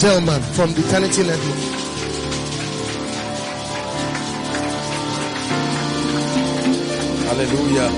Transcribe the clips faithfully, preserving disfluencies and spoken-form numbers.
Gentleman from the Eternity Network. Hallelujah.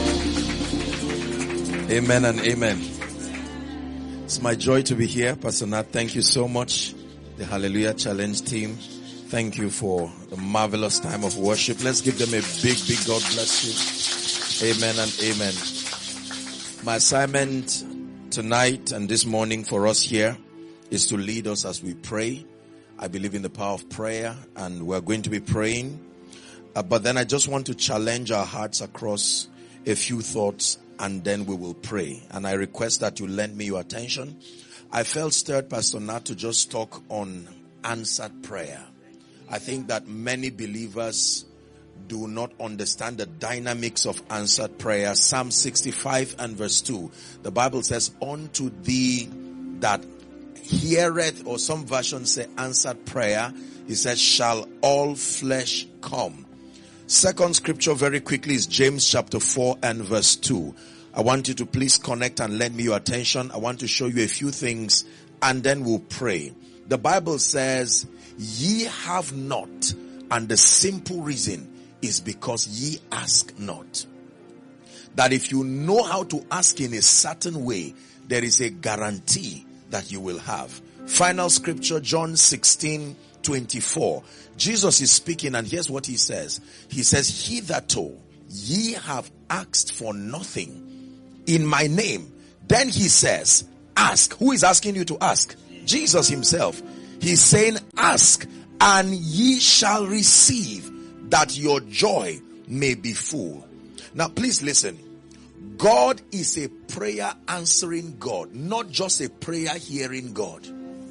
Amen and amen. It's my joy to be here. Pastor Nat, thank you so much. The Hallelujah Challenge team, thank you for the marvelous time of worship. Let's give them a big, big God bless you. Amen and amen. My assignment tonight and this morning for us here is to lead us as we pray. I believe in the power of prayer, and we're going to be praying. Uh, but then I just want to challenge our hearts across a few thoughts, and then we will pray. And I request that you lend me your attention. I felt stirred, Pastor Nat, to just talk on answered prayer. I think that many believers do not understand the dynamics of answered prayer. Psalm sixty-five and verse two, the Bible says, unto thee that heareth, or some versions say answered prayer, it says, shall all flesh come. Second scripture very quickly is James chapter four and verse two. I want you to please connect and lend me your attention. I want to show you a few things and then we'll pray. The Bible says, ye have not, and the simple reason is because ye ask not. That if you know how to ask in a certain way, there is a guarantee that you will have. Final scripture, John sixteen twenty-four. Jesus is speaking, and here's what he says. He says, hitherto ye have asked for nothing in my name. Then he says, ask. Who is asking you to ask? Jesus himself. He's saying, ask and ye shall receive, that your joy may be full. Now please listen. God is a prayer answering God, not just a prayer hearing God.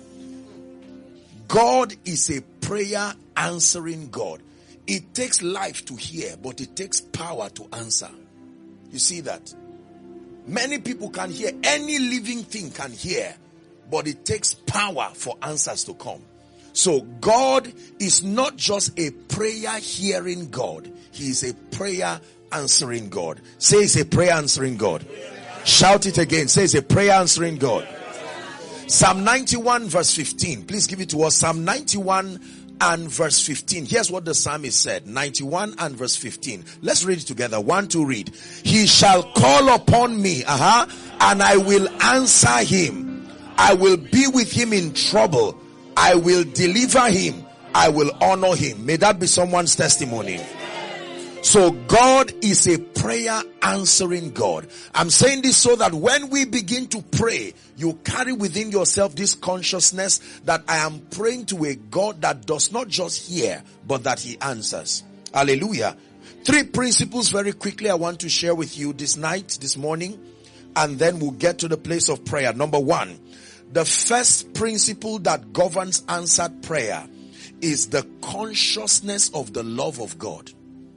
God is a prayer answering God. It takes life to hear, but it takes power to answer. You see that? Many people can hear, any living thing can hear, but it takes power for answers to come. So God is not just a prayer hearing God. He is a prayer answering God. Say it's a prayer answering God. Shout it again. Say it's a prayer answering God. Psalm ninety-one verse fifteen. Please give it to us. Psalm ninety-one and verse fifteen. Here's what the psalmist said. ninety-one and verse fifteen. Let's read it together. One, two, read. He shall call upon me, uh-huh, and I will answer him. I will be with him in trouble. I will deliver him. I will honor him. May that be someone's testimony. So God is a prayer answering God. I'm saying this so that when we begin to pray, you carry within yourself this consciousness that I am praying to a God that does not just hear, but that he answers. Hallelujah. Three principles very quickly I want to share with you this night, this morning, and then we'll get to the place of prayer. Number one, the first principle that governs answered prayer is the consciousness of the love of God.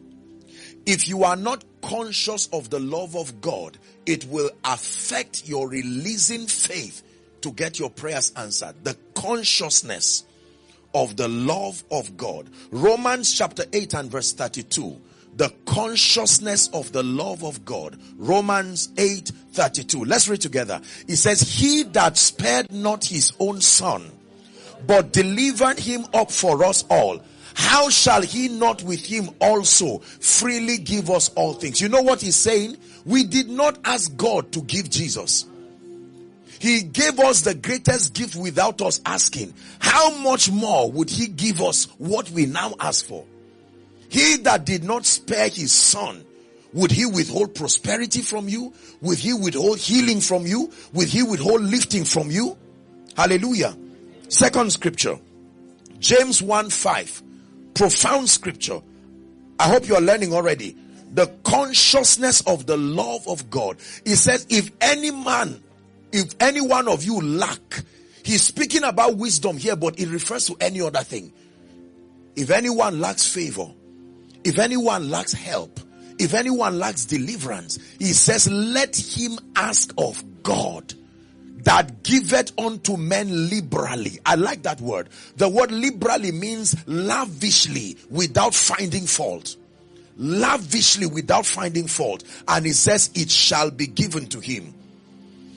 If you are not conscious of the love of God, it will affect your releasing faith to get your prayers answered. The consciousness of the love of God. Romans chapter eight and verse thirty-two. The consciousness of the love of God. Romans eight thirty-two. Let's read together. It says, he that spared not his own son, but delivered him up for us all, how shall he not with him also freely give us all things? You know what he's saying? We did not ask God to give Jesus. He gave us the greatest gift without us asking. How much more would he give us what we now ask for? He that did not spare his son, would he withhold prosperity from you? Would he withhold healing from you? Would he withhold lifting from you? Hallelujah. Second scripture, James one five. Profound scripture. I hope you are learning already. The consciousness of the love of God. He says, if any man, if any one of you lack, he's speaking about wisdom here, but it refers to any other thing. If anyone lacks favor, if anyone lacks help, if anyone lacks deliverance, he says, let him ask of God, that giveth unto men liberally. I like that word. The word liberally means lavishly, without finding fault. Lavishly, without finding fault. And it says, it shall be given to him.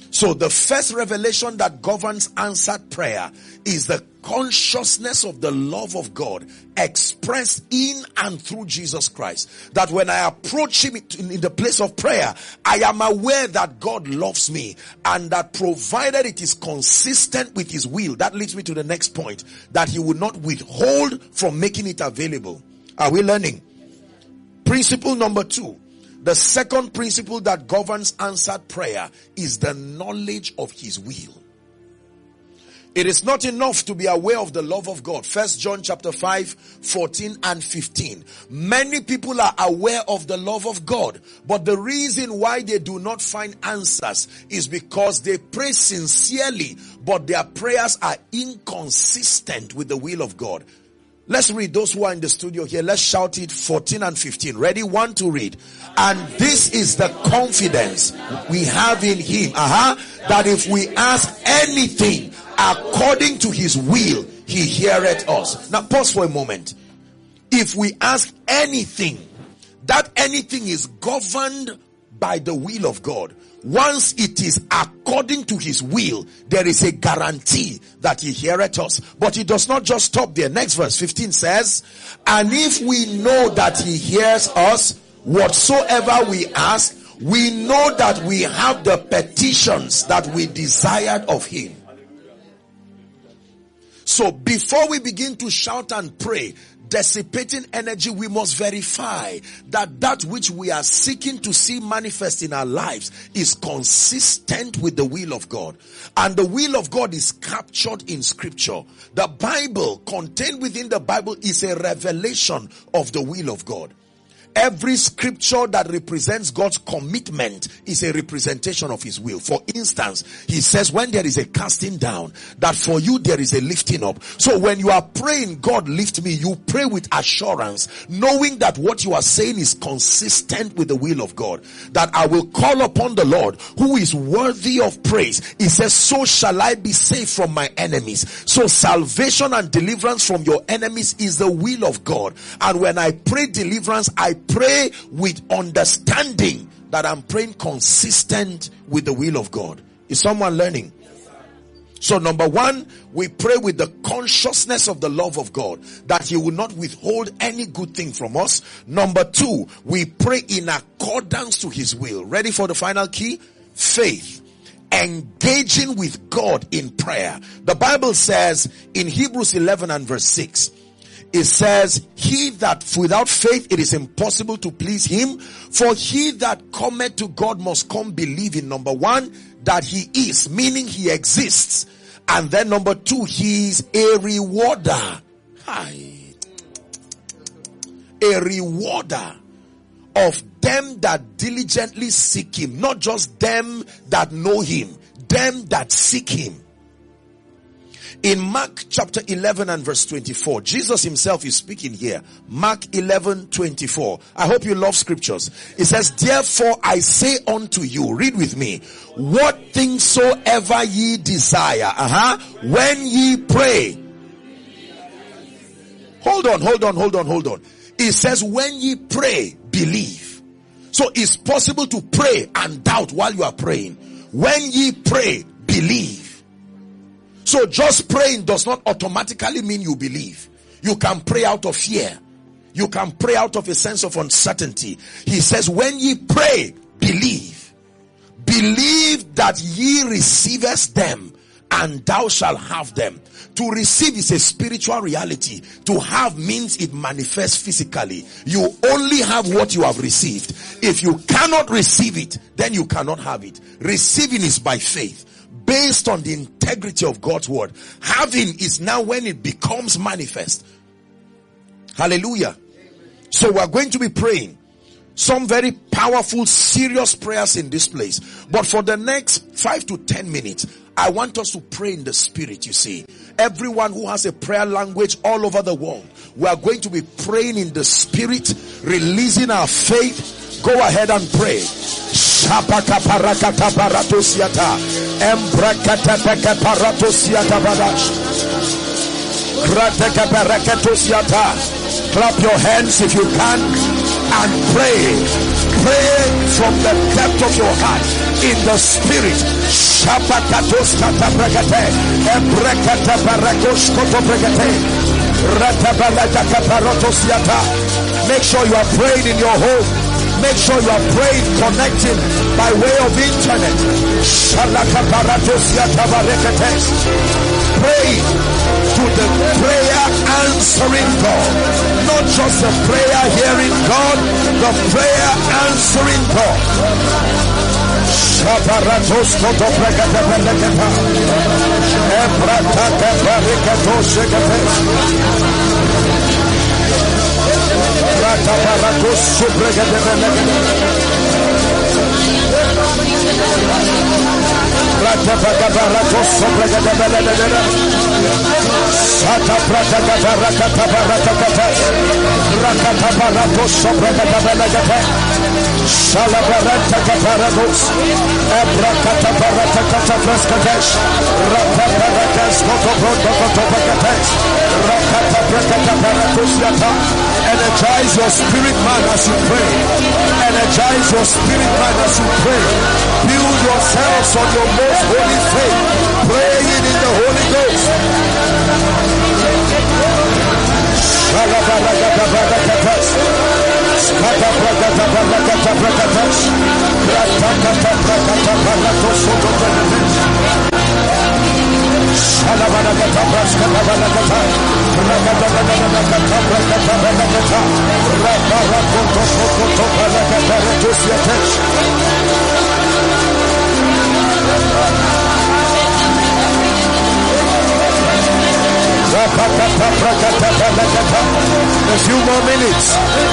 So the first revelation that governs answered prayer is the consciousness of the love of God expressed in and through Jesus Christ. That when I approach him in the place of prayer, I am aware that God loves me, and that provided it is consistent with his will, that leads me to the next point, that he will not withhold from making it available. Are we learning? Principle number two. The second principle that governs answered prayer is the knowledge of his will. It is not enough to be aware of the love of God. First John chapter five, fourteen and fifteen. Many people are aware of the love of God, but the reason why they do not find answers is because they pray sincerely, but their prayers are inconsistent with the will of God. Let's read, those who are in the studio here. Let's shout it, fourteen and fifteen. Ready? One to read. And this is the confidence we have in him. Uh-huh. That if we ask anything according to his will, he heareth us. Now pause for a moment. If we ask anything, that anything is governed by the will of God. Once it is according to his will, there is a guarantee that he heareth us. But it does not just stop there. Next verse, fifteen says, and if we know that he hears us, whatsoever we ask, we know that we have the petitions that we desired of him. So before we begin to shout and pray, dissipating energy, we must verify that that which we are seeking to see manifest in our lives is consistent with the will of God. And the will of God is captured in scripture. The Bible, contained within the Bible, is a revelation of the will of God. Every scripture that represents God's commitment is a representation of his will. For instance, he says when there is a casting down, that for you there is a lifting up. So when you are praying, God lift me, you pray with assurance, knowing that what you are saying is consistent with the will of God. That I will call upon the Lord who is worthy of praise. He says, so shall I be saved from my enemies. So salvation and deliverance from your enemies is the will of God. And when I pray deliverance, I pray with understanding that I'm praying consistent with the will of God. Is someone learning? So number one, we pray with the consciousness of the love of God, that he will not withhold any good thing from us. Number two, we pray in accordance to his will. Ready for the final key? Faith. Engaging with God in prayer. The Bible says in Hebrews eleven and verse six, it says, he that without faith it is impossible to please him, for he that cometh to God must come believing, number one, that he is, meaning he exists, and then number two, he is a rewarder. Hi. A rewarder of them that diligently seek him, not just them that know him, them that seek him. In Mark chapter eleven and verse twenty-four, Jesus himself is speaking here. Mark eleven twenty-four. I hope you love scriptures. It says, therefore I say unto you, read with me, what things soever ye desire, uh-huh, when ye pray. Hold on, hold on, hold on, hold on. It says, when ye pray, believe. So it's possible to pray and doubt while you are praying. When ye pray, believe. So just praying does not automatically mean you believe. You can pray out of fear. You can pray out of a sense of uncertainty. He says, when ye pray, believe. Believe that ye receivest them, and thou shalt have them. To receive is a spiritual reality. To have means it manifests physically. You only have what you have received. If you cannot receive it, then you cannot have it. Receiving is by faith, based on the integrity of God's word. Having is now when it becomes manifest. Hallelujah. So we are going to be praying some very powerful, serious prayers in this place. But for the next five to ten minutes, I want us to pray in the spirit, you see. Everyone who has a prayer language all over the world, we are going to be praying in the spirit, releasing our faith. Go ahead and pray. Shapaka parakata paratosiata. Embrakata peka paratosiata badash. Krateka parakatosiata. Clap your hands if you can and pray. Pray from the depth of your heart in the spirit. Shabakatos katabrakate, ebrekata barakos kotobrakate, ratabalata kaparotos yata. Make sure you are praying in your home. Make sure you are praying, connecting by way of internet. Shalaka baratos yata barakate. Pray to the prayer answering God. Not just the prayer hearing God, the prayer answering God. Shabaratos koto brakata barakata. Ebrakata barakatos shekate. Rata baratos subrakata barakata. Rata baratos subrakata barakata. Sata brakata barakata barakata. Rakata baratos subrakata barakata. Shalabarata kaparados, Ebrakata barata katabraskadesh, Rakaparakas kotoproto kotopakatesh, Rakata brakata baratos yata. Energize your spirit man as you pray. Energize your spirit man as you pray. Build yourselves on your most holy faith. Praying in the Holy Ghost. Shalabarata barakatash. Skata brakata barakata brakatash. Ratakata brakata baratos kotopakatesh. Shalabarata braskata barakata. Rakata barakata brakata barakata. Rakarakoto koto barakata baratos yatesh. A few more minutes.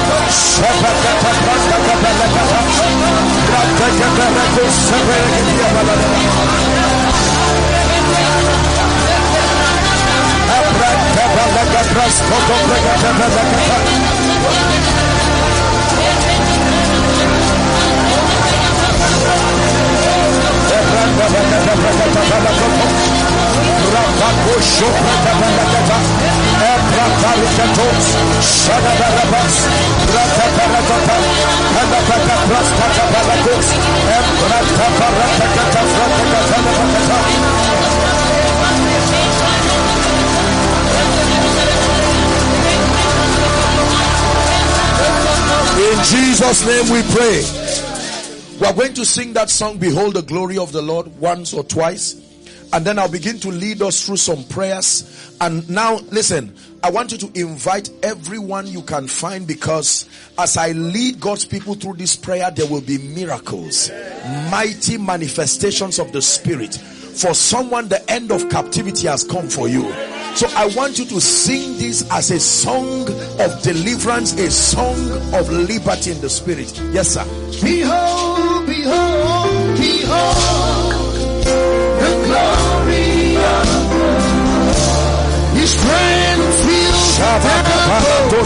In Jesus' name we pray. We are going to sing that song, Behold the Glory of the Lord, once or twice. And then I'll begin to lead us through some prayers. And now, listen, I want you to invite everyone you can find, because as I lead God's people through this prayer, there will be miracles, mighty manifestations of the Spirit. For someone, the end of captivity has come for you. So I want you to sing this as a song of deliverance, a song of liberty in the Spirit. Yes, sir. Behold, behold, behold the glory of the Lord. His strength fills the temple.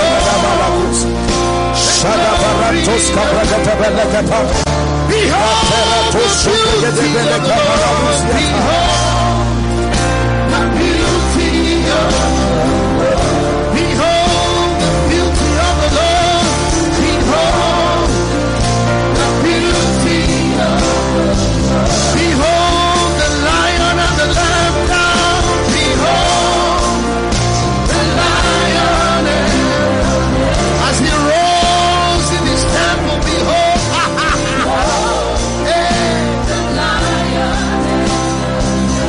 Behold, the beauty of the Lord. Behold the beauty of the Lord. Behold the beauty of the Lord. Behold the Lion and the Lamb now. Behold the Lion and as he rose in his temple. Behold, hey, the Lion.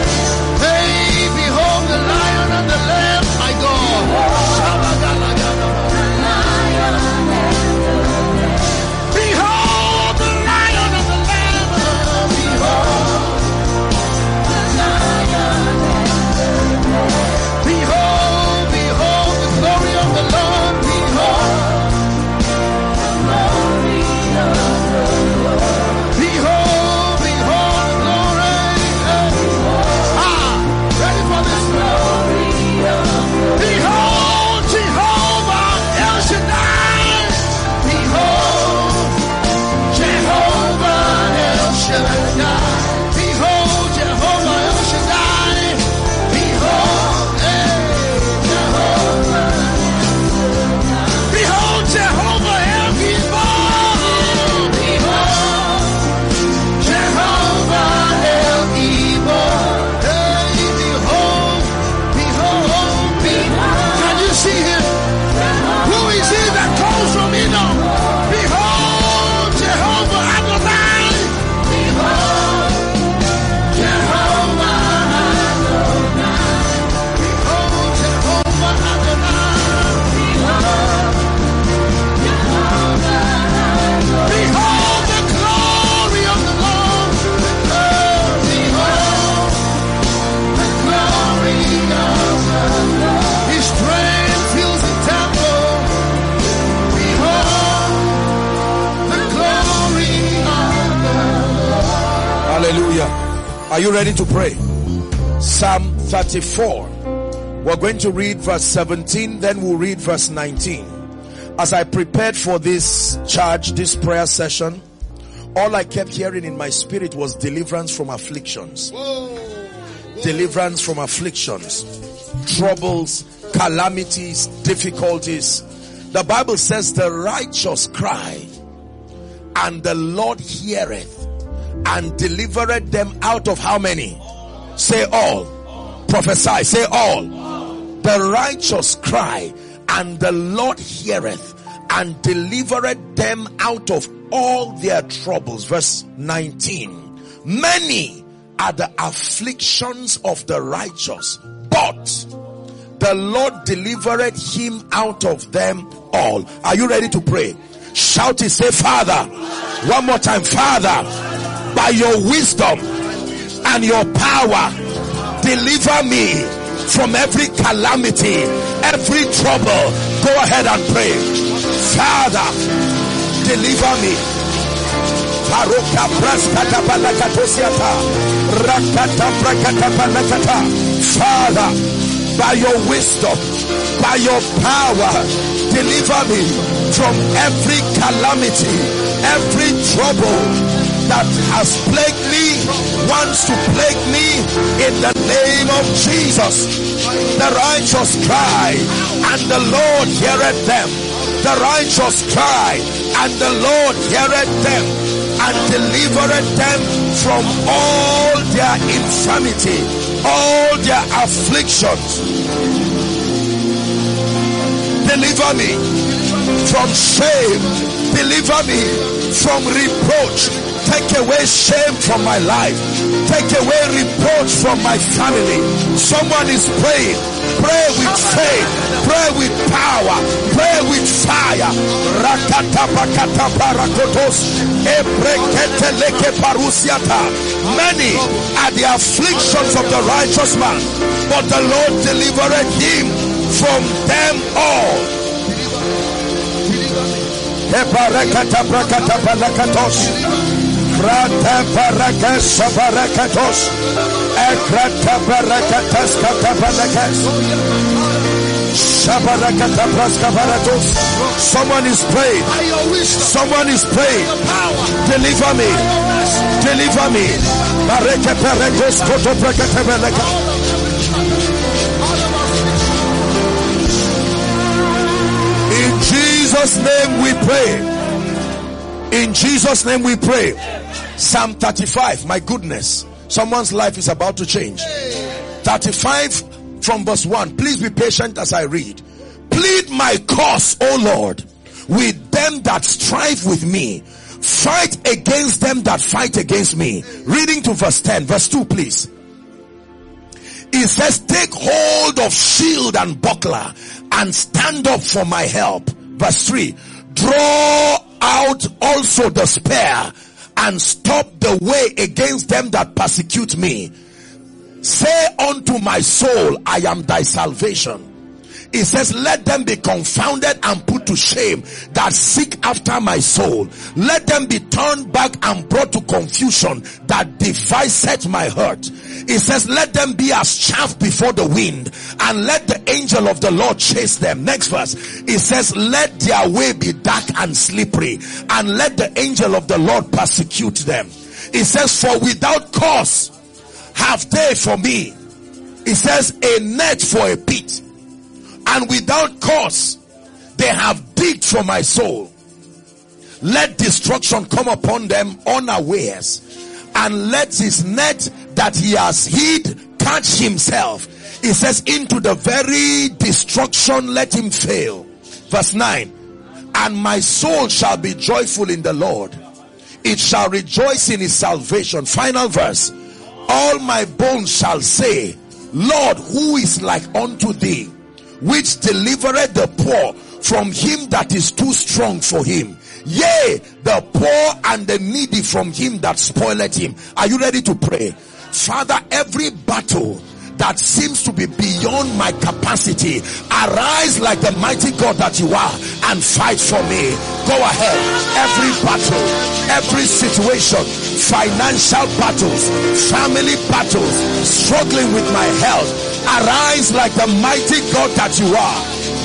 Are you ready to pray? Psalm thirty-four. We're going to read verse seventeen, then we'll read verse nineteen. As I prepared for this charge, this prayer session, all I kept hearing in my spirit was deliverance from afflictions. Whoa. Whoa. Deliverance from afflictions, troubles, calamities, difficulties. The Bible says the righteous cry, and the Lord heareth, and delivereth them out of how many? Say all. Prophesy. Say all. The righteous cry, and the Lord heareth, and delivereth them out of all their troubles. Verse nineteen. Many are the afflictions of the righteous, but the Lord delivereth him out of them all. Are you ready to pray? Shout it. Say, Father. One more time. Father, by your wisdom and your power, deliver me from every calamity, every trouble. Go ahead and pray. Father, deliver me. Father, by your wisdom, by your power, deliver me from every calamity, every trouble that has plagued me, wants to plague me, in the name of Jesus. The righteous cry, and the Lord heareth them. The righteous cry, and the Lord heareth them, and delivereth them from all their infirmity, all their afflictions. Deliver me from shame. Deliver me from reproach. Take away shame from my life. Take away reproach from my family. Someone is praying. Pray with faith. Pray with power. Pray with fire. Many are the afflictions of the righteous man, but the Lord delivereth him from them all. Rata Barakas Barakatos Ekrata Barakatas Katabalakas Shabarakata Praskavaratos. Someone is praying. Someone is praying. Deliver me. Deliver me. Baraka Parakos Koto Prakatabalaka. In Jesus' name we pray. In Jesus' name we pray. Psalm thirty-five. My goodness. Someone's life is about to change. thirty-five from verse one. Please be patient as I read. Plead my cause, O Lord, with them that strive with me. Fight against them that fight against me. Reading to verse ten. Verse two, please. It says, take hold of shield and buckler and stand up for my help. Verse three. Draw out also the spear and stop the way against them that persecute me. Say unto my soul, I am thy salvation. It says, let them be confounded and put to shame that seek after my soul. Let them be turned back and brought to confusion that deviseth my hurt. It says, let them be as chaff before the wind, and let the angel of the Lord chase them. Next verse. It says, let their way be dark and slippery, and let the angel of the Lord persecute them. It says, for without cause have they for me. It says, a net for a pit. And without cause, they have digged for my soul. Let destruction come upon them unawares, and let his net that he has hid catch himself. It says, into the very destruction let him fail. Verse nine. And my soul shall be joyful in the Lord. It shall rejoice in his salvation. Final verse. All my bones shall say, Lord, who is like unto thee, which delivereth the poor from him that is too strong for him, yea, the poor and the needy from him that spoileth him. Are you ready to pray? Father, every battle that seems to be beyond my capacity. Arise like the mighty God that you are and fight for me. Go ahead. Every battle, every situation, financial battles, family battles, struggling with my health, arise like the mighty God that you are.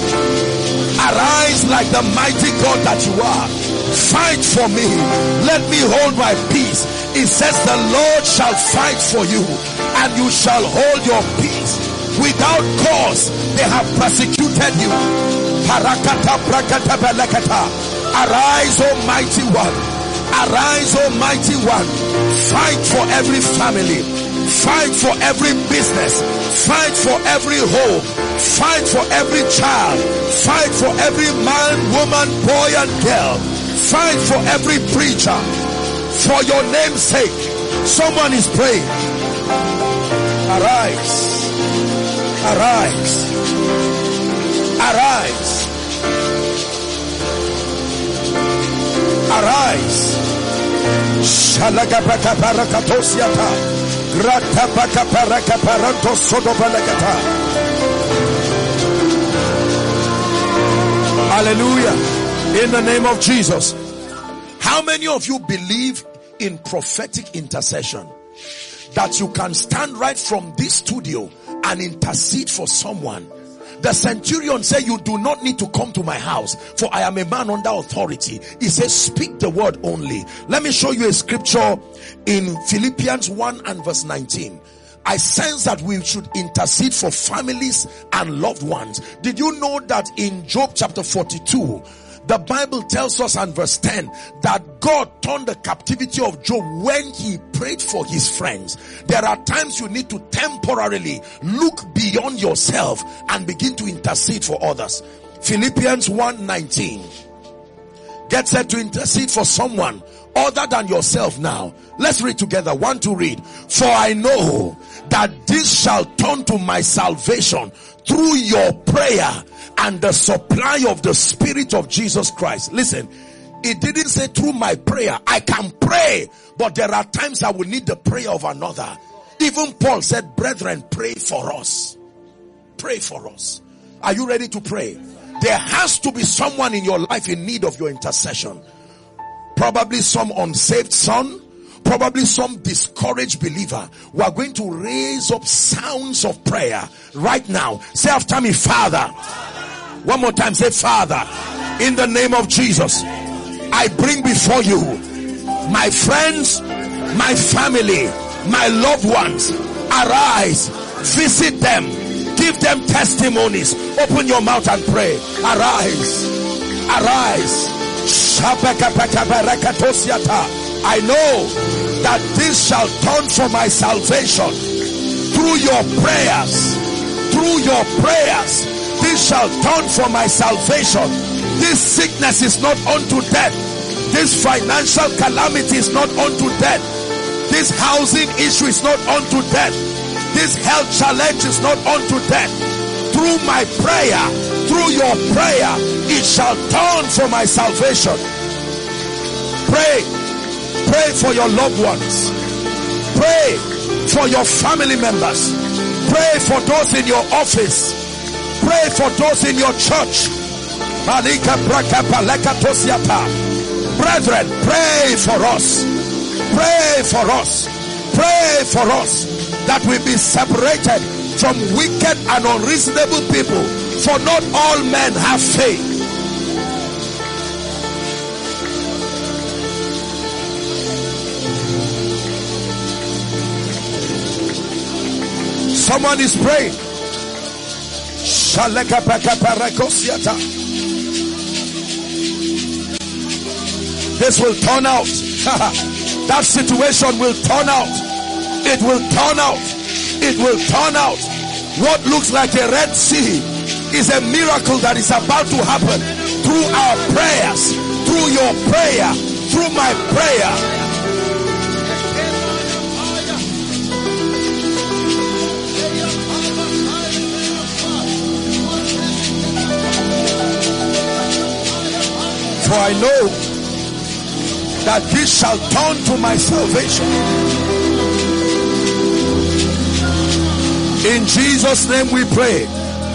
Arise like the mighty God that you are. Fight for me. Let me hold my peace. It says the Lord shall fight for you and you shall hold your peace. Without cause they have persecuted you. Parakata prakata belekata. Arise, Almighty One. Arise, Almighty One. Fight for every family. Fight for every business. Fight for every home. Fight for every child. Fight for every man, woman, boy and girl. Fight for every preacher. For your name's sake. Someone is praying. Arise. Arise. Arise. Arise. Shalagabaka parakatosiata. Gratabaka parakaparanto sodobalagata. Hallelujah. In the name of Jesus. How many of you believe in prophetic intercession? That you can stand right from this studio and intercede for someone. The centurion said, you do not need to come to my house, for I am a man under authority. He says, speak the word only. Let me show you a scripture in Philippians one and verse nineteen. I sense that we should intercede for families and loved ones. Did you know that in Job chapter forty-two, the Bible tells us in verse ten that God turned the captivity of Job when he prayed for his friends. There are times you need to temporarily look beyond yourself and begin to intercede for others. Philippians one nineteen. Get set to intercede for someone other than yourself now. Let's read together. One to read. For I know that this shall turn to my salvation through your prayer and the supply of the Spirit of Jesus Christ. Listen, it didn't say through my prayer. I can pray, but there are times I will need the prayer of another. Even Paul said, brethren, pray for us. Pray for us. Are you ready to pray? There has to be someone in your life in need of your intercession. Probably some unsaved son, probably some discouraged believer. We are going to raise up sounds of prayer right now. Say after me, Father. One more time, say, Father, in the name of Jesus, I bring before you my friends, my family, my loved ones. Arise, visit them, give them testimonies. Open your mouth and pray. Arise, arise. I know that this shall turn for my salvation through your prayers, through your prayers. This shall turn for my salvation. This sickness is not unto death. This financial calamity is not unto death. This housing issue is not unto death. This health challenge is not unto death. Through my prayer, through your prayer, it shall turn for my salvation. Pray. Pray for your loved ones. Pray for your family members. Pray for those in your office. Pray for those in your church. Brethren, pray for us. Pray for us. Pray for us that we be separated from wicked and unreasonable people. For not all men have faith. Someone is praying. This will turn out. That situation will turn out. It will turn out. It will turn out. What looks like a Red Sea is a miracle that is about to happen through our prayers, through your prayer, through my prayer. For I know that this shall turn to my salvation. In Jesus' name we pray.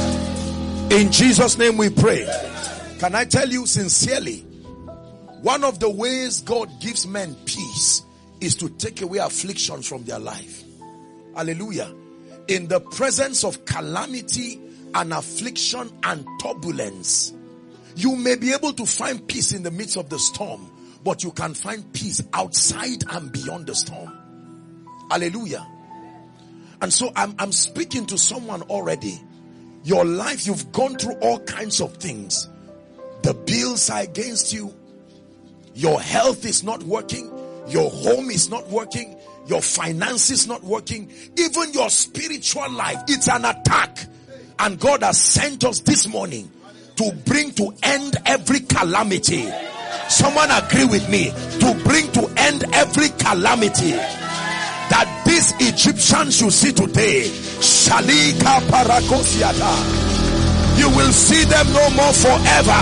In Jesus' name we pray. Can I tell you sincerely, one of the ways God gives men peace is to take away afflictions from their life. Hallelujah. In the presence of calamity and affliction and turbulence, you may be able to find peace in the midst of the storm, but you can find peace outside and beyond the storm. Hallelujah. And so I'm, I'm speaking to someone already. Your life, you've gone through all kinds of things. The bills are against you. Your health is not working. Your home is not working. Your finances not working. Even your spiritual life, it's an attack. And God has sent us this morning to bring to end every calamity. Someone agree with me. To bring to end every calamity. That these Egyptians you see today, Shalika Parakosiata, you will see them no more forever.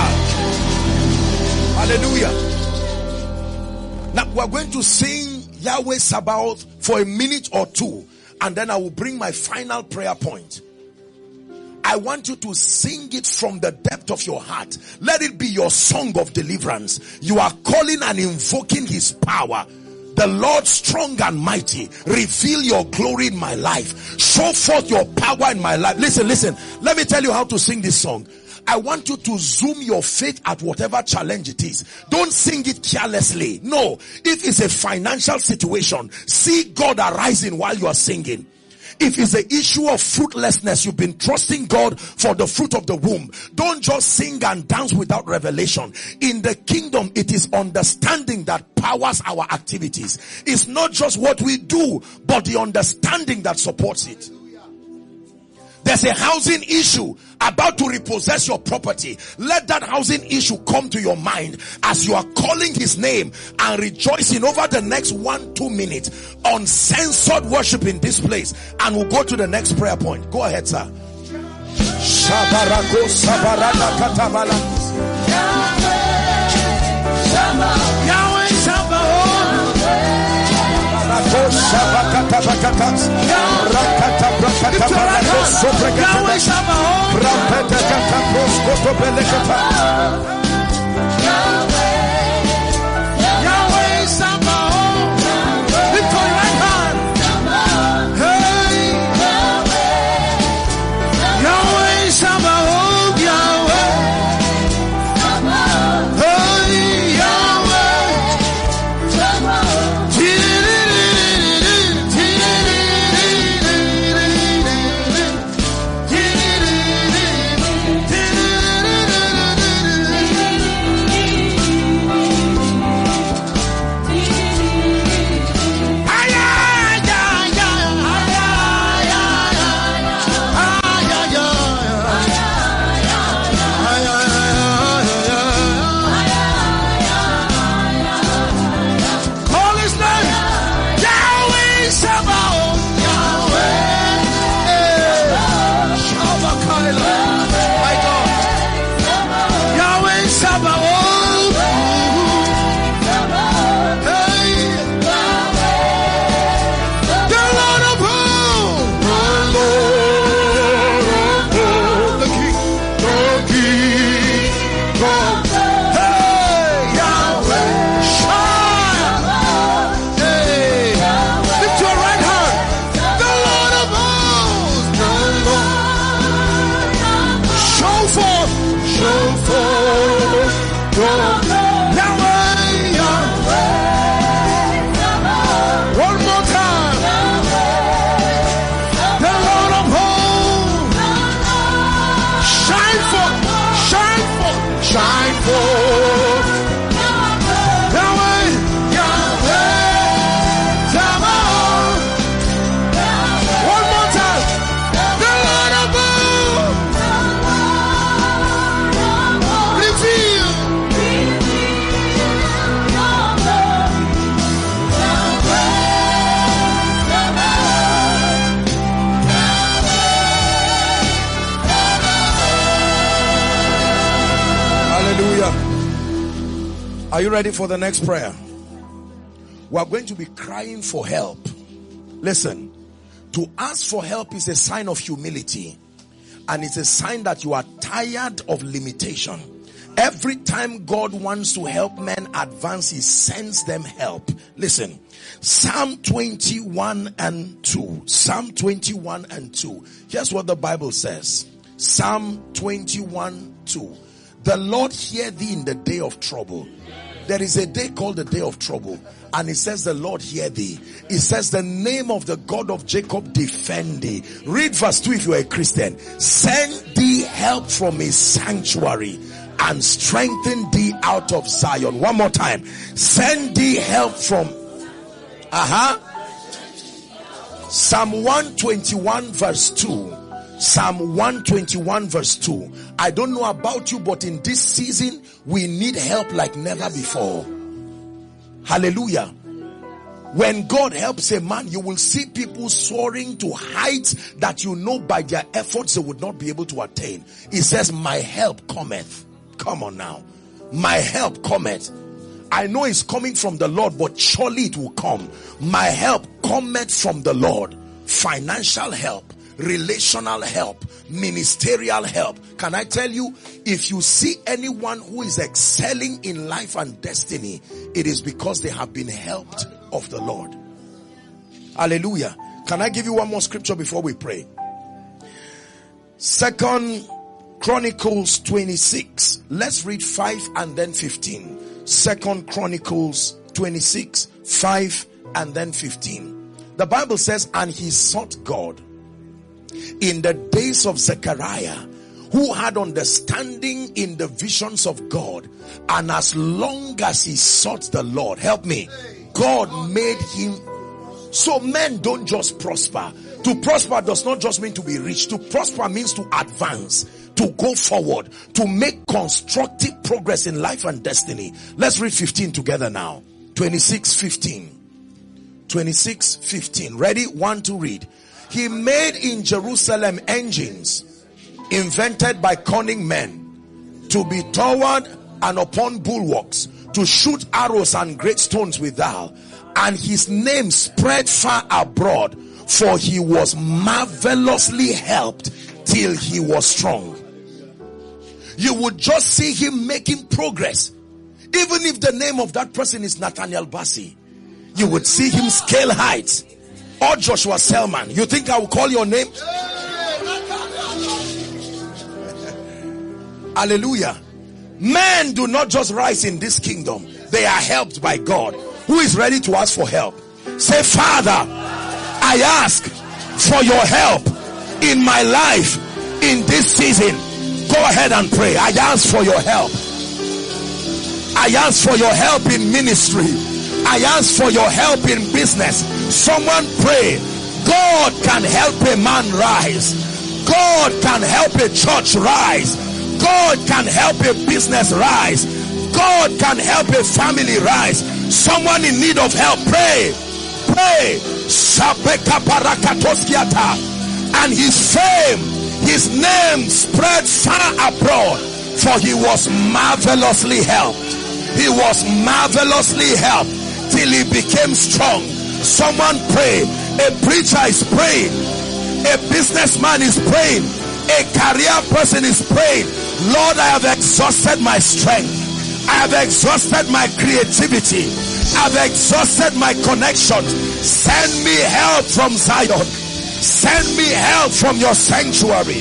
Hallelujah. Now we're going to sing Yahweh Sabaoth for a minute or two, and then I will bring my final prayer point. I want you to sing it from the depth of your heart. Let it be your song of deliverance. You are calling and invoking his power. The Lord strong and mighty, reveal your glory in my life. Show forth your power in my life. Listen, listen. Let me tell you how to sing this song. I want you to zoom your faith at whatever challenge it is. Don't sing it carelessly. No. If it's a financial situation, see God arising while you are singing. If it's the issue of fruitlessness, you've been trusting God for the fruit of the womb. Don't just sing and dance without revelation. In the kingdom, it is understanding that powers our activities. It's not just what we do, but the understanding that supports it. There's a housing issue about to repossess your property. Let that housing issue come to your mind as you are calling his name and rejoicing over the next one, two minutes. Uncensored worship in this place. And we'll go to the next prayer point. Go ahead, sir. Shabarako Sabarada Katabala. Yahweh Sabaoth. Yahweh Sabaoth. Lift your right hand. Hey. Yahweh Sabaoth. Yahweh. Hey. Yahweh. Are you ready for the next prayer? We are going to be crying for help. Listen, To ask for help is a sign of humility, and it's a sign that you are tired of limitation. Every time God wants to help men advance, he sends them help. Listen, Psalm twenty-one and two. Psalm twenty-one and two. Here's what the Bible says. Psalm twenty-one two. The Lord hear thee in the day of trouble. There is a day called the day of trouble, and it says the Lord hear thee. It says the name of the God of Jacob defend thee. Read verse two if you are a Christian. Send thee help from his sanctuary and strengthen thee out of Zion. One more time. Send thee help from uh-huh Psalm one twenty-one verse two. Psalm one twenty-one verse two. I don't know about you, but in this season we need help like never before. Hallelujah. When God helps a man, you will see people soaring to heights that you know by their efforts they would not be able to attain. He says, my help cometh. Come on now. My help cometh. I know it's coming from the Lord, but surely it will come. My help cometh from the Lord. Financial help, relational help, ministerial help. Can I tell you, if you see anyone who is excelling in life and destiny, it is because they have been helped of the Lord. Hallelujah. Can I give you one more scripture before we pray? Second Chronicles twenty-six. Let's read five and then fifteen. Second Chronicles twenty-six, five and then fifteen. The Bible says, and he sought God in the days of Zechariah, who had understanding in the visions of God, and as long as he sought the Lord, help me, God made him. So men don't just prosper. To prosper does not just mean to be rich. To prosper means to advance, to go forward, to make constructive progress in life and destiny. Let's read fifteen together now. twenty-six fifteen. twenty-six fifteen. Ready? One to read. He made in Jerusalem engines invented by cunning men, to be towered and upon bulwarks, to shoot arrows and great stones withal. And his name spread far abroad, for he was marvelously helped till he was strong. You would just see him making progress. Even if the name of that person is Nathaniel Bassey, you would see him scale heights. Or Joshua Selman. You think I will call your name? Hallelujah. Men do not just rise in this kingdom. They are helped by God. Who is ready to ask for help? Say, Father, I ask for your help in my life in this season. Go ahead and pray. I ask for your help. I ask for your help in ministry. I ask for your help in business. Someone pray. God can help a man rise. God can help a church rise. God can help a business rise. God can help a family rise. Someone in need of help, pray. Pray. And his fame, his name spread far abroad, for he was marvelously helped. He was marvelously helped till he became strong. Someone pray. A preacher is praying. A businessman is praying. A career person is praying. Lord, I have exhausted my strength. I have exhausted my creativity. I have exhausted my connections. Send me help from Zion. Send me help from your sanctuary.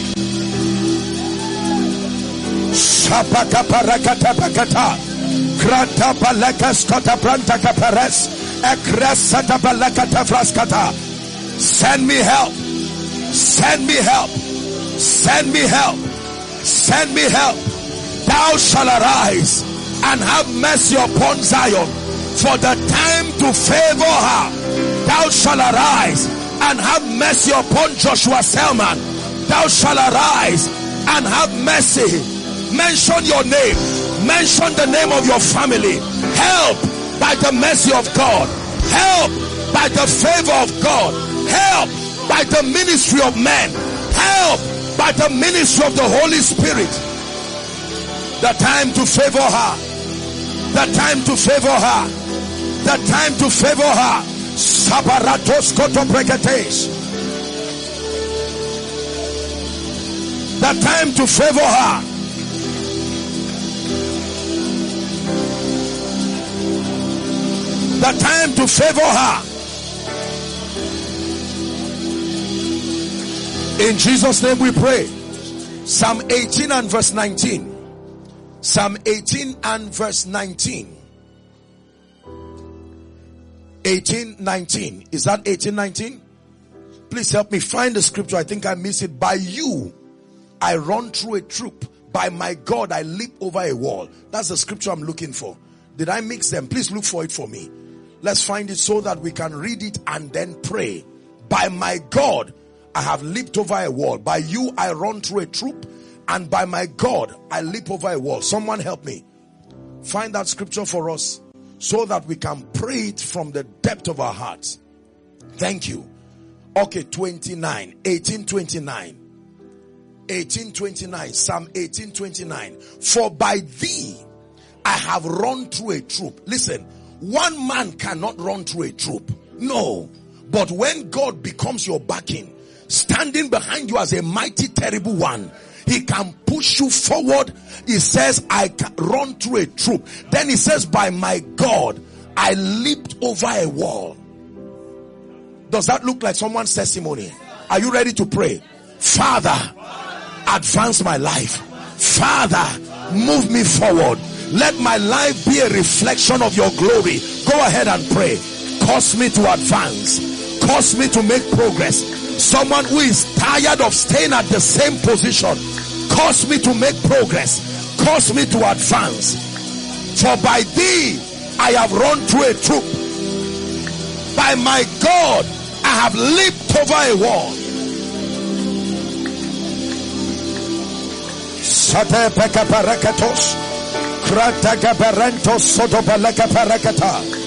Send me help. Send me help. Send me help. Send me help. Thou shalt arise and have mercy upon Zion, for the time to favor her. Thou shalt arise and have mercy upon Joshua Selman. Thou shalt arise and have mercy. Mention your name. Mention the name of your family. Help by the mercy of God. Help by the favor of God. Help by the ministry of men. Help by the ministry of the Holy Spirit. The time to favor her. The time to favor her. The time to favor her. Sabaratos koto breketes. The time to favor her. The time to favor her. In Jesus' name we pray. Psalm eighteen and verse nineteen. Psalm eighteen and verse nineteen. eighteen, nineteen. Is that eighteen, nineteen? Please help me find the scripture. I think I missed it. By you, I run through a troop. By my God, I leap over a wall. That's the scripture I'm looking for. Did I mix them? Please look for it for me. Let's find it so that we can read it and then pray. By my God, I have leaped over a wall. By you, I run through a troop. And by my God, I leap over a wall. Someone help me. Find that scripture for us so that we can pray it from the depth of our hearts. Thank you. Okay, twenty-nine. eighteen twenty-nine. eighteen twenty-nine. Psalm eighteen twenty-nine. For by thee I have run through a troop. Listen, one man cannot run through a troop. No. But when God becomes your backing, standing behind you as a mighty, terrible one, he can push you forward. He says, I can run through a troop. Then he says, by my God, I leaped over a wall. Does that look like someone's testimony? Are you ready to pray? Father, advance my life. Father, move me forward. Let my life be a reflection of your glory. Go ahead and pray. Cause me to advance. Cause me to make progress. Someone who is tired of staying at the same position, cause me to make progress. Cause me to advance. For by thee I have run through a troop. By my God, I have leaped over a wall. Sate peka parakatos, krataga parentos soto palaka parakata.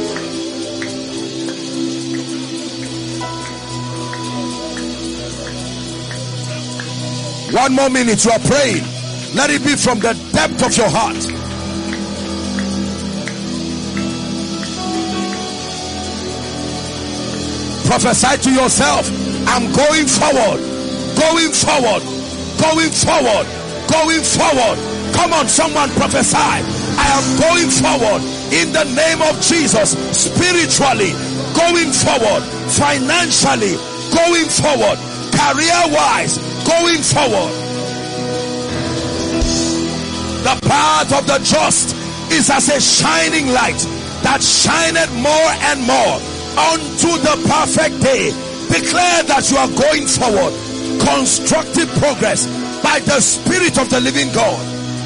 One more minute, you are praying. Let it be from the depth of your heart. Prophesy to yourself, I'm going forward, going forward, going forward, going forward. Come on, someone prophesy. I am going forward in the name of Jesus. Spiritually, going forward. Financially, going forward. Career-wise, going forward. The path of the just is as a shining light that shineth more and more unto the perfect day. Declare that you are going forward. Constructive progress by the Spirit of the living God.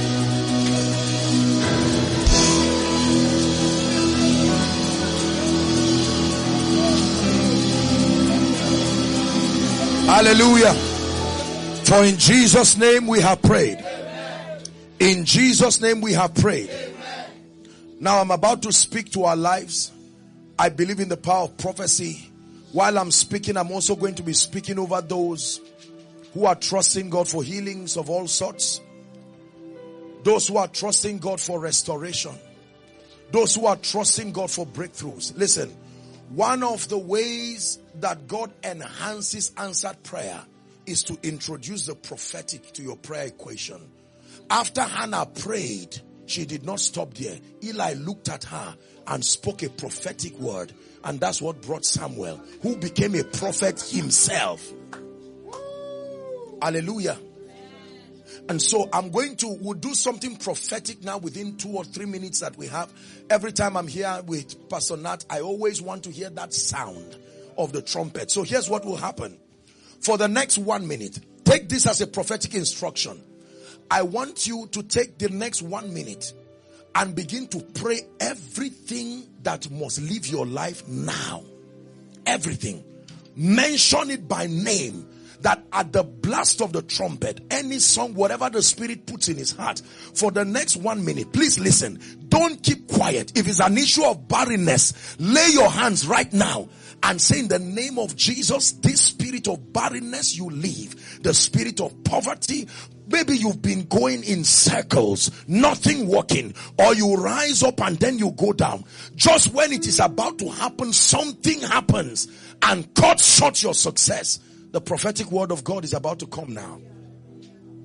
Hallelujah. For in Jesus' name we have prayed. In Jesus' name we have prayed. Now I'm about to speak to our lives. I believe in the power of prophecy. While I'm speaking, I'm also going to be speaking over those who are trusting God for healings of all sorts. Those who are trusting God for restoration. Those who are trusting God for breakthroughs. Listen, one of the ways that God enhances answered prayer is to introduce the prophetic to your prayer equation. After Hannah prayed, she did not stop there. Eli looked at her and spoke a prophetic word. And that's what brought Samuel, who became a prophet himself. Hallelujah. And so I'm going to, we'll do something prophetic now within two or three minutes that we have. Every time I'm here with Pastor Nat, I always want to hear that sound of the trumpet. So here's what will happen. For the next one minute, take this as a prophetic instruction. I want you to take the next one minute and begin to pray everything that must leave your life now. Everything. Mention it by name. That at the blast of the trumpet, any song, whatever the Spirit puts in his heart, for the next one minute, please listen. Don't keep quiet. If it's an issue of barrenness, lay your hands right now and say, in the name of Jesus, this spirit of barrenness you leave. The spirit of poverty, maybe you've been going in circles, nothing working, or you rise up and then you go down. Just when it is about to happen, something happens and cuts short your success. The prophetic word of God is about to come now.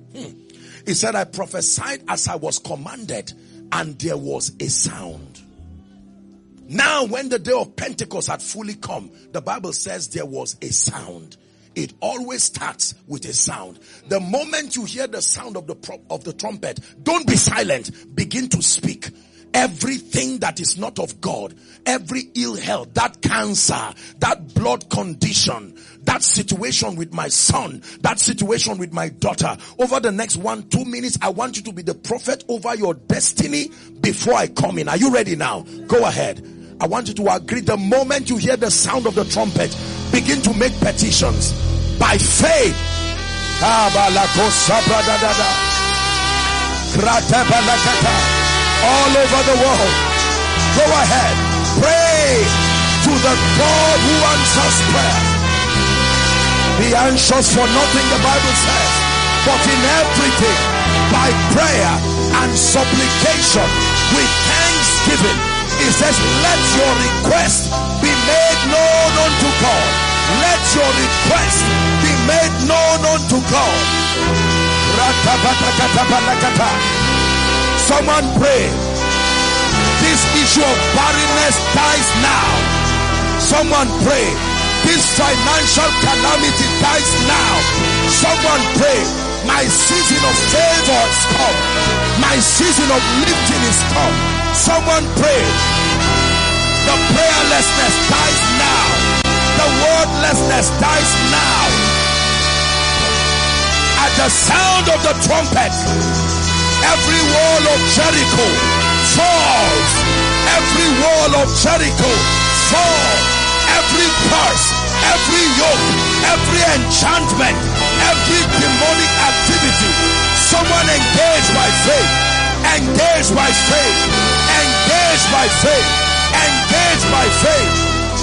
Hmm. He said, I prophesied as I was commanded, and there was a sound. Now, when the day of Pentecost had fully come, the Bible says there was a sound. It always starts with a sound. The moment you hear the sound of the pro- of the trumpet, don't be silent. Begin to speak. Everything that is not of God, every ill health, that cancer, that blood condition, that situation with my son, that situation with my daughter, over the next one, two minutes, I want you to be the prophet over your destiny before I come in. Are you ready now? Go ahead. I want you to agree. The moment you hear the sound of the trumpet, begin to make petitions by faith. All over the world. Go ahead. Pray to the God who answers prayer. Be anxious for nothing, the Bible says, but in everything, by prayer and supplication with thanksgiving. It says, let your request be made known unto God. Let your request be made known unto God. Someone pray. This issue of barrenness dies now. Someone pray. This financial calamity dies now. Someone pray. My season of favor is come. My season of lifting is come. Someone pray. The prayerlessness dies now. The wordlessness dies now. At the sound of the trumpet, every wall of Jericho falls. Every wall of Jericho falls. Every curse, every yoke, every enchantment, every demonic activity. Someone engage by faith. Engage by faith. Engage by faith. Engage by faith.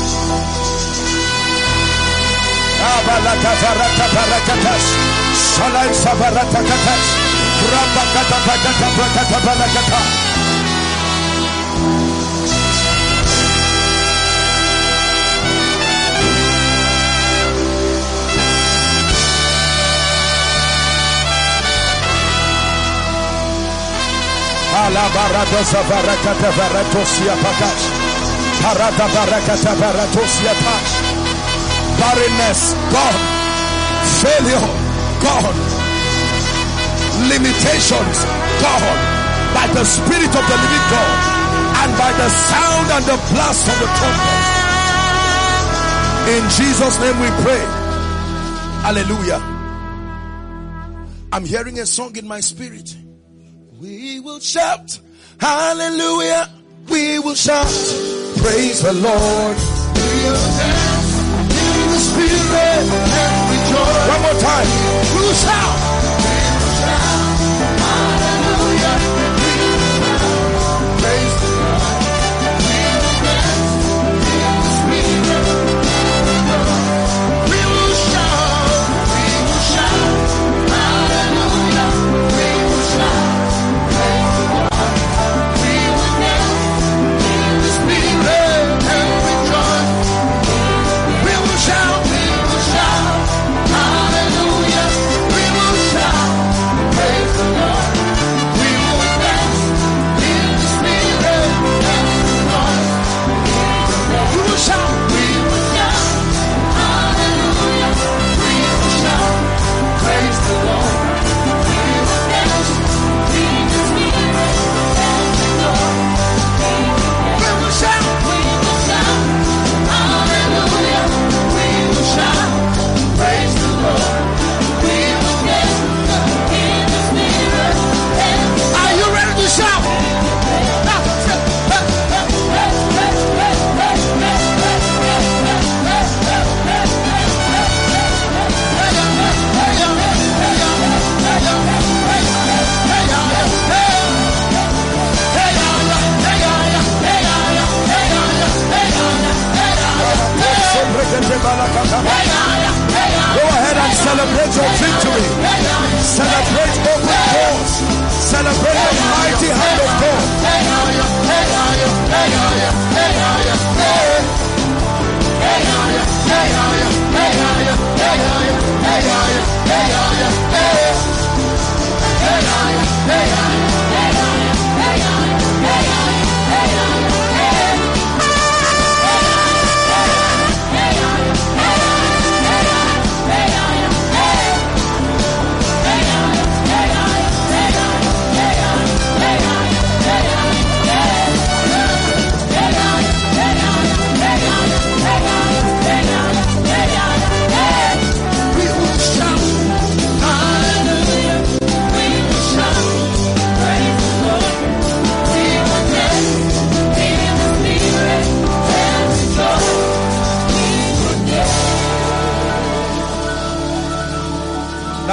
Shalai sabarata katash. Rabakata bakata bakata balakata. Ala barata sabarakata baratosia pakash. Parata barakata baratosia pash. Barrenness gone. Failure gone. Limitations gone by the Spirit of the living God and by the sound and the blast of the trumpet. In Jesus' name we pray. Hallelujah. I'm hearing a song in my spirit. We will shout hallelujah. We will shout praise the Lord. We will dance in the Spirit and rejoice. One more time. We will shout. Go ahead and celebrate your victory. Celebrate open doors. Celebrate the mighty hand of God.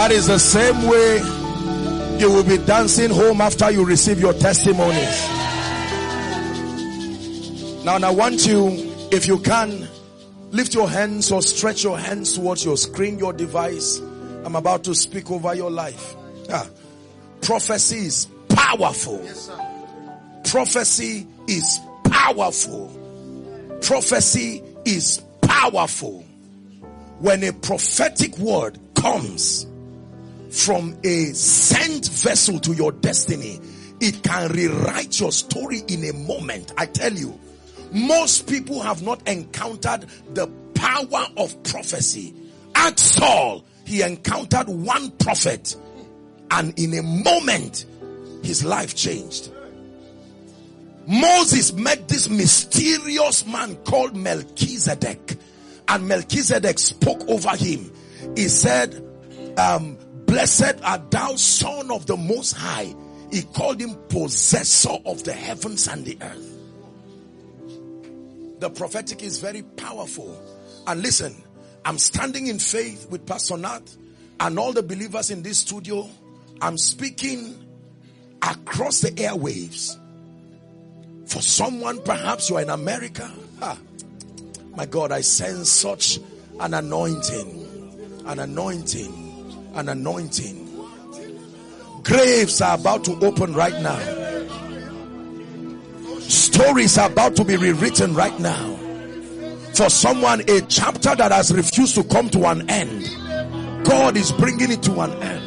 That is the same way you will be dancing home after you receive your testimonies. Now, and I want you, if you can, lift your hands or stretch your hands towards your screen, your device. I'm about to speak over your life. Ah. Prophecy is powerful. Yes, sir. Prophecy is powerful. Prophecy is powerful. When a prophetic word comes from a sent vessel to your destiny, it can rewrite your story in a moment. I tell you, most people have not encountered the power of prophecy. Ask Saul, he encountered one prophet, and in a moment, his life changed. Moses met this mysterious man called Melchizedek, and Melchizedek spoke over him. He said, um, blessed art thou, son of the Most High. He called him possessor of the heavens and the earth. The prophetic is very powerful. And listen, I'm standing in faith with Pastor Nat and all the believers in this studio. I'm speaking across the airwaves. For someone, perhaps you are in America. Ah, my God, I sense such an anointing, an anointing, an anointing. Graves are about to open right now. Stories are about to be rewritten right now. For someone, a chapter that has refused to come to an end, God is bringing it to an end.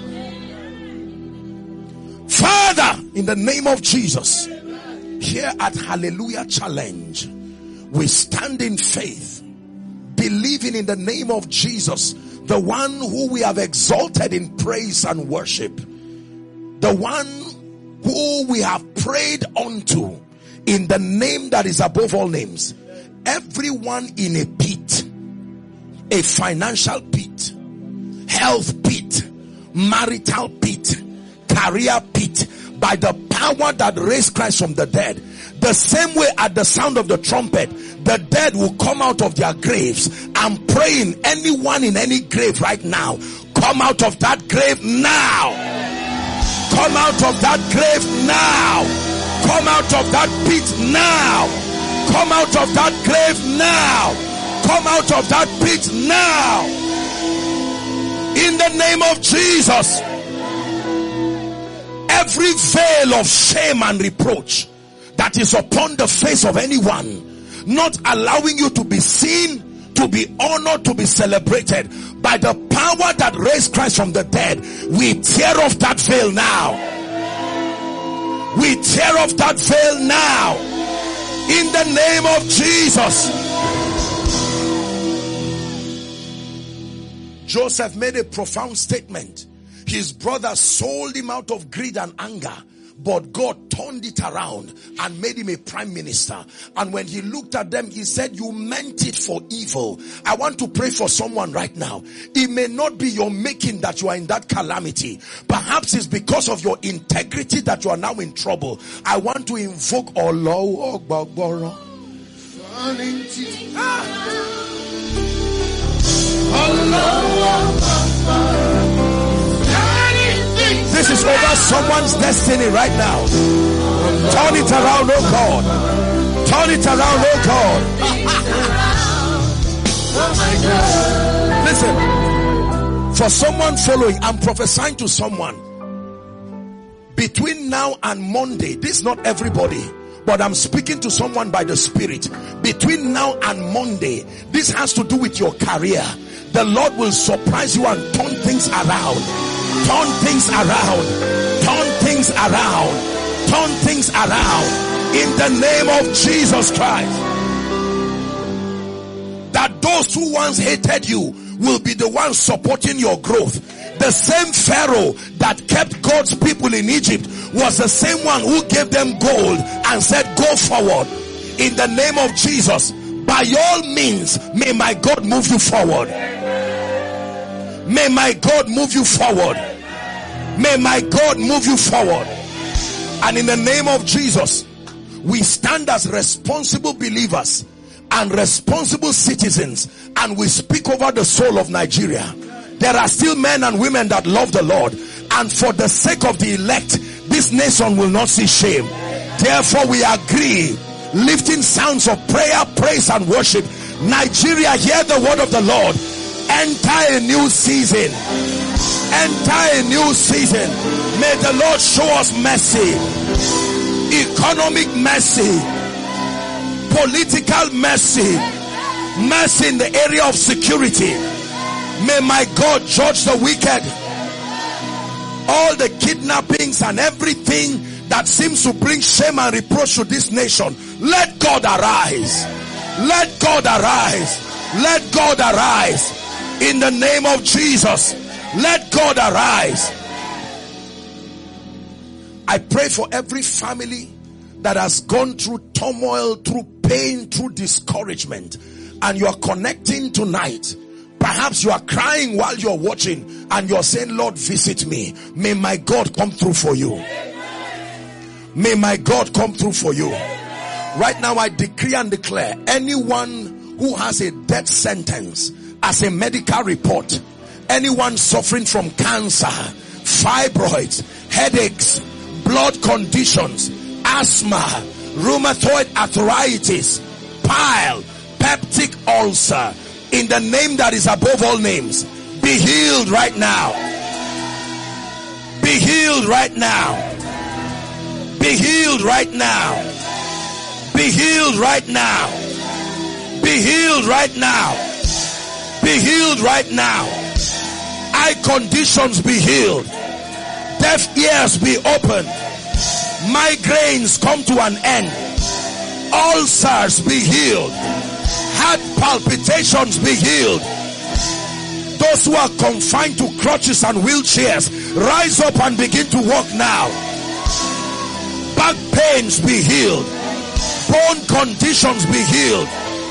Father, in the name of Jesus, here at Hallelujah Challenge, we stand in faith, believing in the name of Jesus, the one who we have exalted in praise and worship, the one who we have prayed unto in the name that is above all names. Everyone in a pit, a financial pit, health pit, marital pit, career pit, by the power that raised Christ from the dead, the same way at the sound of the trumpet, the dead will come out of their graves. I'm praying, anyone in any grave right now, come out of that grave now. Come out of that grave now. Come out of that pit now. Come out of that grave now. Come out of that pit now. In the name of Jesus. Every veil of shame and reproach that is upon the face of anyone, not allowing you to be seen, to be honored, to be celebrated, by the power that raised Christ from the dead, we tear off that veil now. We tear off that veil now. In the name of Jesus. Joseph made a profound statement. His brothers sold him out of greed and anger, but God turned it around and made him a prime minister. And when he looked at them, he said, you meant it for evil. I want to pray for someone right now. It may not be your making that you are in that calamity. Perhaps it's because of your integrity that you are now in trouble. I want to invoke Allah Akbar. This is over someone's destiny right now. Turn it around, oh God. Turn it around, oh God. Listen, for someone following, I'm prophesying to someone. Between now and Monday, this is not everybody, but I'm speaking to someone by the Spirit. Between now and Monday, this has to do with your career. The Lord will surprise you and turn things around. Turn things around. Turn things around. Turn things around. In the name of Jesus Christ. That those who once hated you will be the ones supporting your growth. The same Pharaoh that kept God's people in Egypt was the same one who gave them gold and said, go forward. In the name of Jesus, by all means, may my God move you forward. May my God move you forward. May my God move you forward. And in the name of Jesus, we stand as responsible believers and responsible citizens, and we speak over the soul of Nigeria. there are still men and women that love the Lord, and for the sake of the elect, this nation will not see shame. Therefore we agree, lifting sounds of prayer, praise and worship. Nigeria, hear the word of the Lord. Enter a new season. Enter a new season. May the Lord show us mercy, economic mercy, political mercy, mercy in the area of security. May my God judge the wicked. All the kidnappings and everything that seems to bring shame and reproach to this nation, let God arise. Let God arise. Let God arise. In the name of Jesus, let God arise. I pray for every family that has gone through turmoil, through pain, through discouragement, and you are connecting tonight. Perhaps you are crying while you're watching and you're saying, Lord, visit me. May my God come through for you. May my God come through for you. Right now I decree and declare, anyone who has a death sentence as a medical report, anyone suffering from cancer, fibroids, headaches, blood conditions, asthma, rheumatoid arthritis, bile, peptic ulcer, in the name that is above all names, be healed right now. Be healed right now. Be healed right now. Be healed right now. Be healed right now. Be healed right now. Eye conditions be healed. Deaf ears be opened. Migraines come to an end. Ulcers be healed. Heart palpitations be healed. Those who are confined to crutches and wheelchairs, rise up and begin to walk now. Back pains be healed. Bone conditions be healed.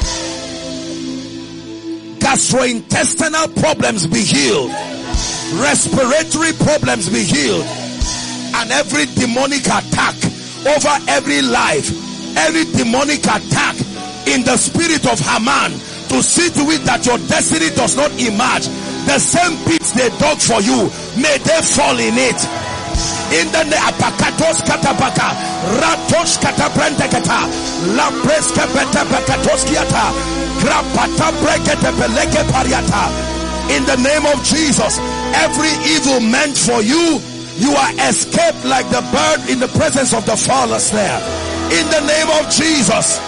Gastrointestinal problems be healed. Respiratory problems be healed. And every demonic attack over every life, every demonic attack in the spirit of Haman to see to it that your destiny does not emerge. The same pits they dug for you, may they fall in it. In the name apakatos katapaka, ratos kataprentekata, lapreska petapakatoskiata, grapata brekete peleke pariata. In the name of Jesus, every evil meant for you, you are escaped like the bird in the presence of the fowler snare. In the name of Jesus.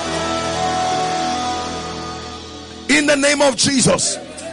In the name of Jesus.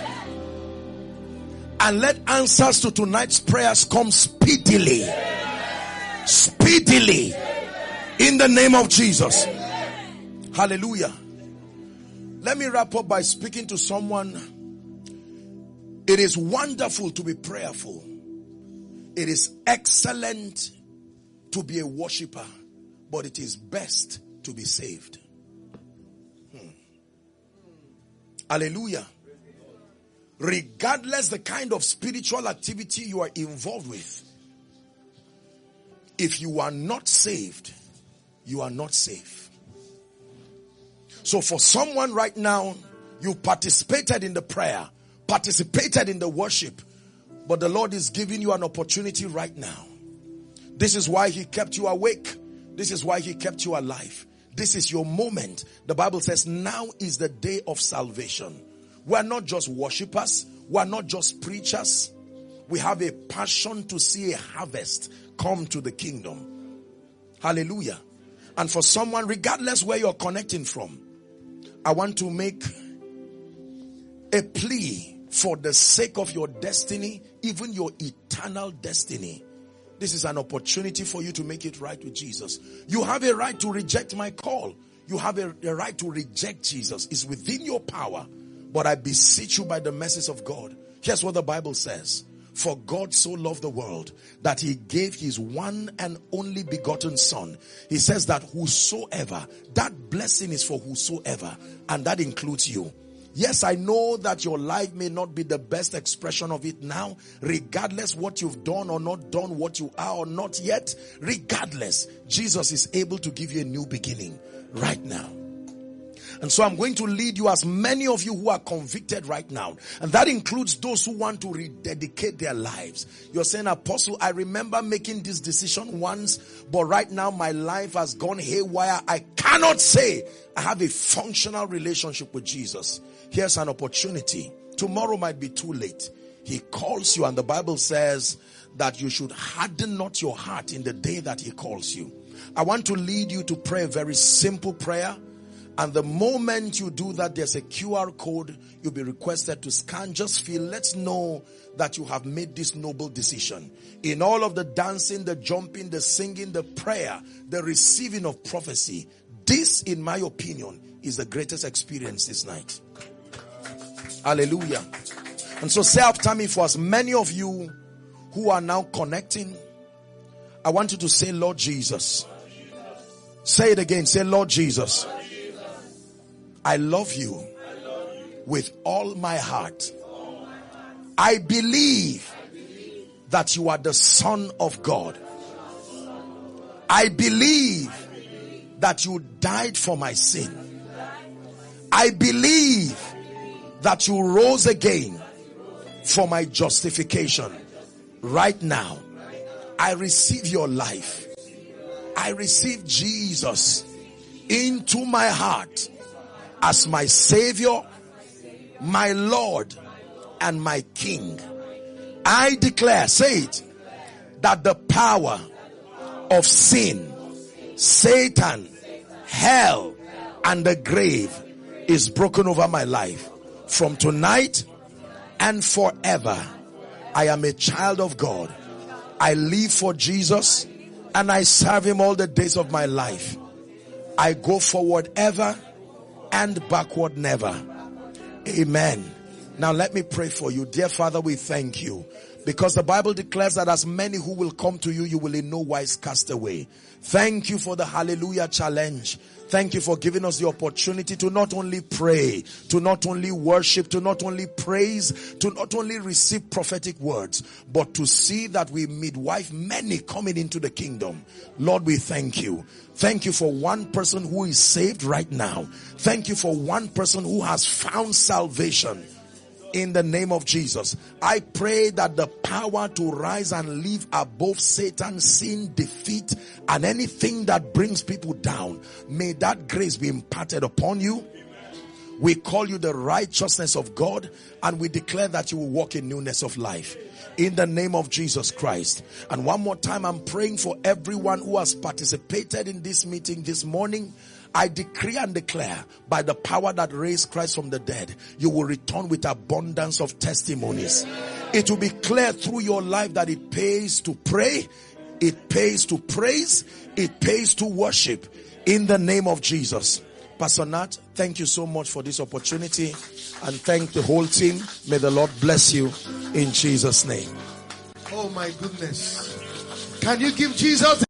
And let answers to tonight's prayers come speedily. Speedily. In the name of Jesus. Hallelujah. Let me wrap up by speaking to someone. It is wonderful to be prayerful. It is excellent to be a worshiper. But it is best to be saved. Hmm. Hallelujah. Regardless the kind of spiritual activity you are involved with, if you are not saved, you are not safe. So for someone right now, you participated in the prayer, participated in the worship, but the Lord is giving you an opportunity right now. This is why He kept you awake. This is why He kept you alive. This is your moment. The Bible says now is the day of salvation. We are not just worshipers. We are not just preachers. We have a passion to see a harvest come to the kingdom. Hallelujah. And for someone, regardless where you're connecting from, I want to make a plea for the sake of your destiny, even your eternal destiny. This is an opportunity for you to make it right with Jesus. You have a right to reject my call. You have a, a right to reject Jesus. It's within your power. But I beseech you by the mercies of God. Here's what the Bible says. For God so loved the world that He gave His one and only begotten Son. He says that whosoever, that blessing is for whosoever. And that includes you. Yes, I know that your life may not be the best expression of it now. Regardless what you've done or not done, what you are or not yet. Regardless, Jesus is able to give you a new beginning right now. And so I'm going to lead you, as many of you who are convicted right now. And that includes those who want to rededicate their lives. You're saying, Apostle, I remember making this decision once, but right now my life has gone haywire. I cannot say I have a functional relationship with Jesus. Here's an opportunity. Tomorrow might be too late. He calls you, and the Bible says that you should harden not your heart in the day that he calls you. I want to lead you to pray a very simple prayer. And the moment you do that, there's a Q R code you'll be requested to scan. Just feel, let's know that you have made this noble decision. In all of the dancing, the jumping, the singing, the prayer, the receiving of prophecy, this, in my opinion, is the greatest experience this night. Hallelujah. And so say after me, for as many of you who are now connecting, I want you to say, Lord Jesus. Say it again. Say, Lord Jesus. I love you with all my heart. I believe that you are the Son of God. I believe that you died for my sin. I believe that you rose again for my justification. Right now, I receive your life. I receive Jesus into my heart as my Savior, my Lord, and my King. I declare, say it, that the power of sin, Satan, hell, and the grave is broken over my life. From tonight and forever, I am a child of God. I live for Jesus and I serve him all the days of my life. I go forward ever and backward never. Amen. Now let me pray for you. Dear Father, we thank you, because the Bible declares that as many who will come to you, you will in no wise cast away. Thank you for the Hallelujah challenge. Thank you for giving us the opportunity to not only pray, to not only worship, to not only praise, to not only receive prophetic words, but to see that we midwife many coming into the kingdom. Lord, we thank you. Thank you for one person who is saved right now. Thank you for one person who has found salvation. In the name of Jesus, I pray that the power to rise and live above Satan, sin, defeat, and anything that brings people down, may that grace be imparted upon you. We call you the righteousness of God, and we declare that you will walk in newness of life. In the name of Jesus Christ. And one more time, I'm praying for everyone who has participated in this meeting this morning. I decree and declare, by the power that raised Christ from the dead, you will return with abundance of testimonies. It will be clear through your life that it pays to pray, it pays to praise, it pays to worship, in the name of Jesus. Pastor Nat, thank you so much for this opportunity, and thank the whole team. May the Lord bless you in Jesus' name. Oh my goodness. Can you give Jesus